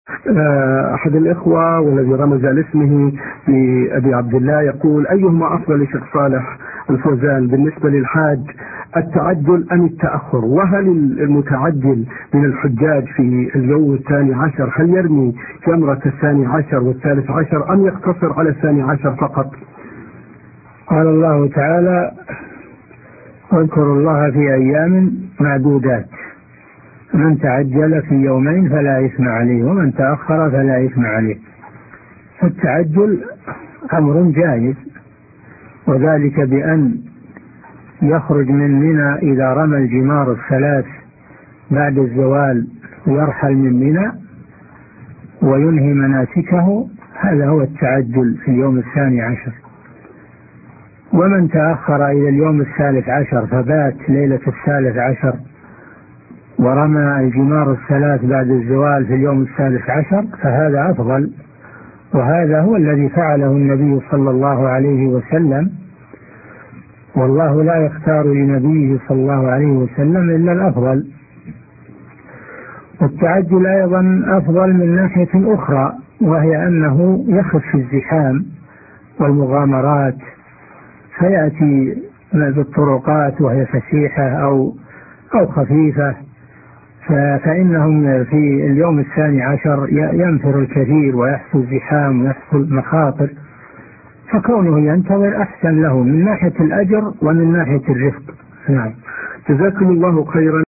أحد الإخوة والذي رمز لاسمه لأبي عبد الله يقول: أيهما أفضل لشيخ صالح الفوزان بالنسبة للحاج، التعجل أم التأخر؟ وهل المتعجل من الحجاج في اليوم 12 هل يرمي جمرة 12 و13 أم يقتصر على 12 فقط؟ قال الله تعالى: واذكروا الله في أيام معدودات، من تعجل في يومين فلا إثم عليه ومن تأخر فلا إثم عليه. التعجل أمر جائز، وذلك بأن يخرج من منى إذا رمى الجمار الثلاث بعد الزوال ويرحل من منى وينهي مناسكه، هذا هو التعجل في اليوم 12. ومن تأخر إلى اليوم 13 فبات ليلة 13 ورمى الجمار الثلاث بعد الزوال في اليوم 13 فهذا أفضل، وهذا هو الذي فعله النبي صلى الله عليه وسلم، والله لا يختار لنبيه صلى الله عليه وسلم إلا الأفضل. والتعجل أيضا أفضل من ناحية أخرى، وهي أنه يخف الزحام والمغامرات، فيأتي بالطرقات وهي فسيحة أو خفيفة، فإنهم في اليوم 12 ينفر الكثير ويحصل زحام ويحصل مخاطر، فكونه ينتظر أحسن له من ناحية الأجر ومن ناحية الرفق. نعم. جزاكم الله خيرا.